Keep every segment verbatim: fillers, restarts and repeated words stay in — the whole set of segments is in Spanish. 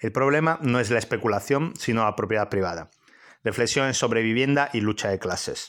El problema no es la especulación, sino la propiedad privada. Reflexiones sobre vivienda y lucha de clases.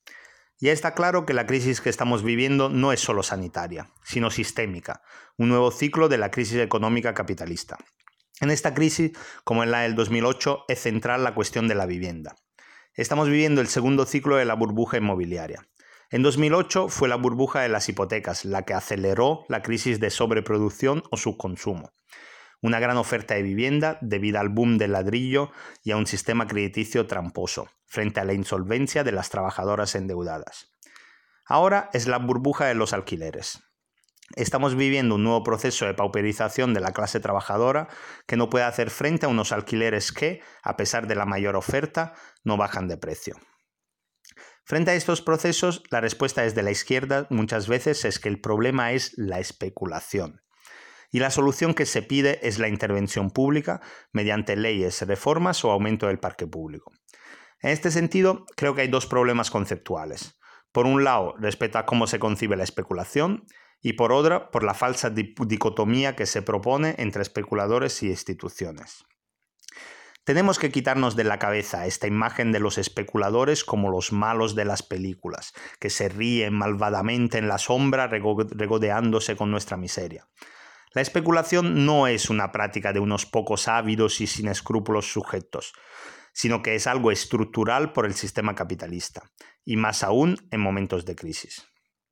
Ya está claro que la crisis que estamos viviendo no es solo sanitaria, sino sistémica, un nuevo ciclo de la crisis económica capitalista. En esta crisis, como en la del dos mil ocho, es central la cuestión de la vivienda. Estamos viviendo el segundo ciclo de la burbuja inmobiliaria. En dos mil ocho fue la burbuja de las hipotecas la que aceleró la crisis de sobreproducción o subconsumo. Una gran oferta de vivienda debido al boom del ladrillo y a un sistema crediticio tramposo, frente a la insolvencia de las trabajadoras endeudadas. Ahora es la burbuja de los alquileres. Estamos viviendo un nuevo proceso de pauperización de la clase trabajadora que no puede hacer frente a unos alquileres que, a pesar de la mayor oferta, no bajan de precio. Frente a estos procesos, la respuesta desde la izquierda muchas veces es que el problema es la especulación. Y la solución que se pide es la intervención pública mediante leyes, reformas o aumento del parque público. En este sentido, creo que hay dos problemas conceptuales. Por un lado, respecto a cómo se concibe la especulación, y por otra, por la falsa dicotomía que se propone entre especuladores y instituciones. Tenemos que quitarnos de la cabeza esta imagen de los especuladores como los malos de las películas, que se ríen malvadamente en la sombra regodeándose con nuestra miseria. La especulación no es una práctica de unos pocos ávidos y sin escrúpulos sujetos, sino que es algo estructural por el sistema capitalista, y más aún en momentos de crisis.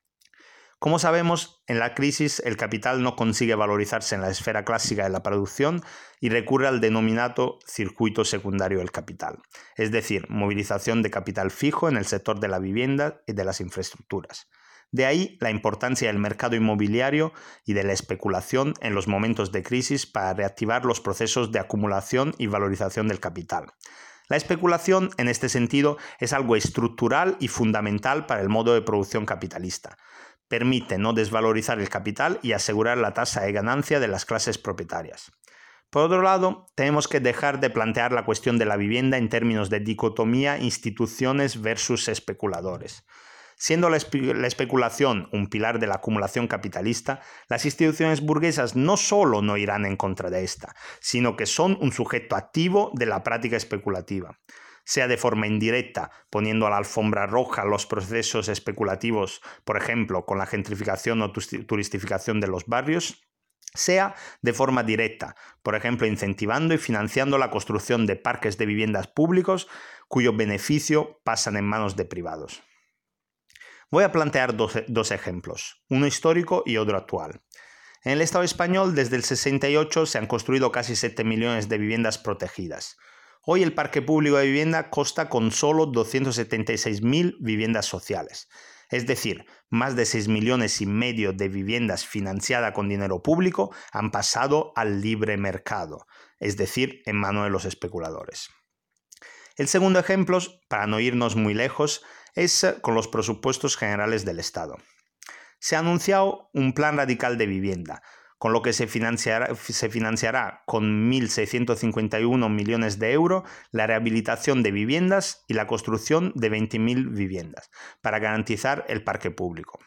Como sabemos, en la crisis el capital no consigue valorizarse en la esfera clásica de la producción y recurre al denominado circuito secundario del capital, es decir, movilización de capital fijo en el sector de la vivienda y de las infraestructuras. De ahí la importancia del mercado inmobiliario y de la especulación en los momentos de crisis para reactivar los procesos de acumulación y valorización del capital. La especulación, en este sentido, es algo estructural y fundamental para el modo de producción capitalista. Permite no desvalorizar el capital y asegurar la tasa de ganancia de las clases propietarias. Por otro lado, tenemos que dejar de plantear la cuestión de la vivienda en términos de dicotomía instituciones versus especuladores. Siendo la, espe- la especulación un pilar de la acumulación capitalista, las instituciones burguesas no solo no irán en contra de esta, sino que son un sujeto activo de la práctica especulativa. Sea de forma indirecta, poniendo a la alfombra roja los procesos especulativos, por ejemplo, con la gentrificación o turistificación de los barrios, sea de forma directa, por ejemplo, incentivando y financiando la construcción de parques de viviendas públicos cuyo beneficio pasan en manos de privados. Voy a plantear dos, dos ejemplos, uno histórico y otro actual. En el Estado español, desde el sesenta y ocho se han construido casi siete millones de viviendas protegidas. Hoy el parque público de vivienda consta con solo doscientas setenta y seis mil viviendas sociales. Es decir, más de seis millones y medio de viviendas financiadas con dinero público han pasado al libre mercado, es decir, en manos de los especuladores. El segundo ejemplo, para no irnos muy lejos, es con los presupuestos generales del Estado. Se ha anunciado un plan radical de vivienda, con lo que se financiará, se financiará con mil seiscientos cincuenta y uno millones de euros la rehabilitación de viviendas y la construcción de veinte mil viviendas, para garantizar el parque público.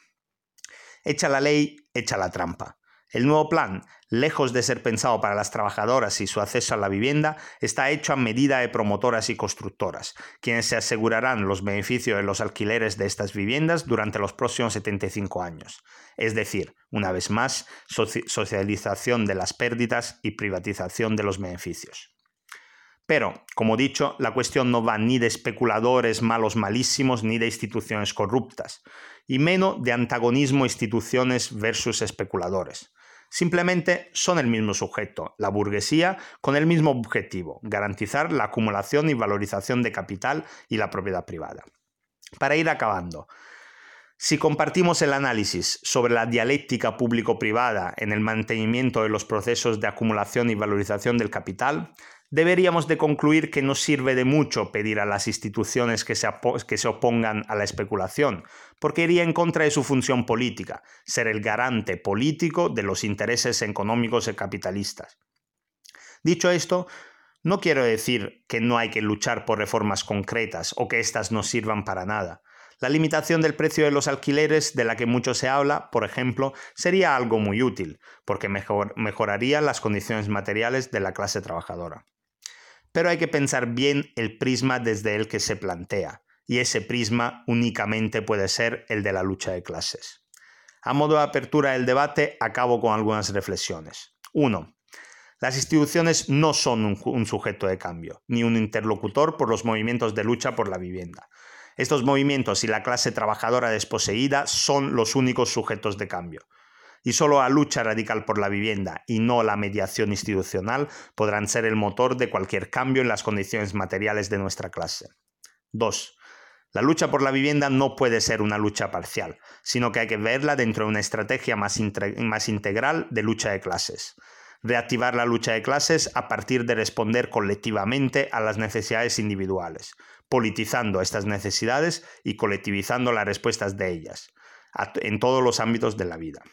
Hecha la ley, hecha la trampa. El nuevo plan, lejos de ser pensado para las trabajadoras y su acceso a la vivienda, está hecho a medida de promotoras y constructoras, quienes se asegurarán los beneficios de los alquileres de estas viviendas durante los próximos setenta y cinco años. Es decir, una vez más, soci- socialización de las pérdidas y privatización de los beneficios. Pero, como dicho, la cuestión no va ni de especuladores malos malísimos ni de instituciones corruptas, y menos de antagonismo instituciones versus especuladores. Simplemente son el mismo sujeto, la burguesía, con el mismo objetivo, garantizar la acumulación y valorización de capital y la propiedad privada. Para ir acabando, si compartimos el análisis sobre la dialéctica público-privada en el mantenimiento de los procesos de acumulación y valorización del capital, deberíamos de concluir que no sirve de mucho pedir a las instituciones que se, que se opongan a la especulación, porque iría en contra de su función política, ser el garante político de los intereses económicos y capitalistas. Dicho esto, no quiero decir que no hay que luchar por reformas concretas o que éstas no sirvan para nada. La limitación del precio de los alquileres, de la que mucho se habla, por ejemplo, sería algo muy útil, porque mejor, mejoraría las condiciones materiales de la clase trabajadora. Pero hay que pensar bien el prisma desde el que se plantea, y ese prisma únicamente puede ser el de la lucha de clases. A modo de apertura del debate, acabo con algunas reflexiones. uno. Las instituciones no son un, un sujeto de cambio, ni un interlocutor por los movimientos de lucha por la vivienda. Estos movimientos y la clase trabajadora desposeída son los únicos sujetos de cambio. Y solo la lucha radical por la vivienda y no la mediación institucional podrán ser el motor de cualquier cambio en las condiciones materiales de nuestra clase. dos. La lucha por la vivienda no puede ser una lucha parcial, sino que hay que verla dentro de una estrategia más, más integral de lucha de clases. Reactivar la lucha de clases a partir de responder colectivamente a las necesidades individuales, politizando estas necesidades y colectivizando las respuestas de ellas, en todos los ámbitos de la vida.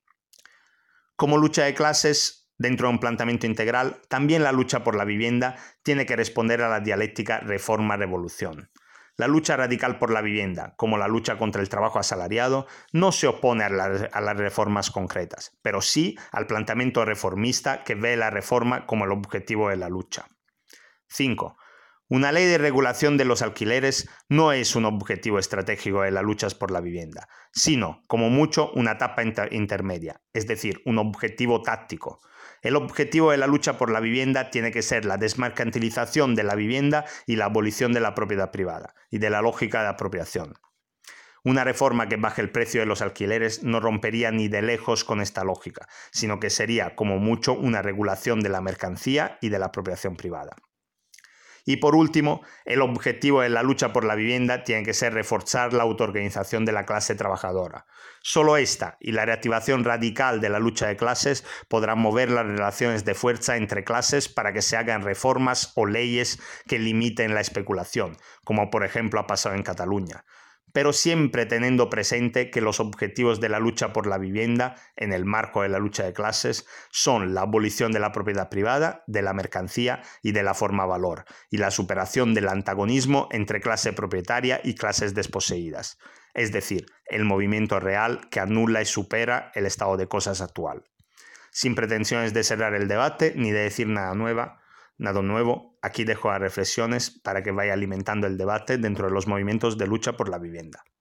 Como lucha de clases, dentro de un planteamiento integral, también la lucha por la vivienda tiene que responder a la dialéctica reforma-revolución. La lucha radical por la vivienda, como la lucha contra el trabajo asalariado, no se opone a, la, a las reformas concretas, pero sí al planteamiento reformista que ve la reforma como el objetivo de la lucha. cinco. Una ley de regulación de los alquileres no es un objetivo estratégico de las luchas por la vivienda, sino, como mucho, una etapa inter- intermedia, es decir, un objetivo táctico. El objetivo de la lucha por la vivienda tiene que ser la desmercantilización de la vivienda y la abolición de la propiedad privada y de la lógica de apropiación. Una reforma que baje el precio de los alquileres no rompería ni de lejos con esta lógica, sino que sería, como mucho, una regulación de la mercancía y de la apropiación privada. Y por último, el objetivo de la lucha por la vivienda tiene que ser reforzar la autoorganización de la clase trabajadora. Solo esta y la reactivación radical de la lucha de clases podrán mover las relaciones de fuerza entre clases para que se hagan reformas o leyes que limiten la especulación, como por ejemplo ha pasado en Cataluña, pero siempre teniendo presente que los objetivos de la lucha por la vivienda, en el marco de la lucha de clases, son la abolición de la propiedad privada, de la mercancía y de la forma valor, y la superación del antagonismo entre clase propietaria y clases desposeídas, es decir, el movimiento real que anula y supera el estado de cosas actual. Sin pretensiones de cerrar el debate ni de decir nada nueva, Nada nuevo, aquí dejo las reflexiones para que vaya alimentando el debate dentro de los movimientos de lucha por la vivienda.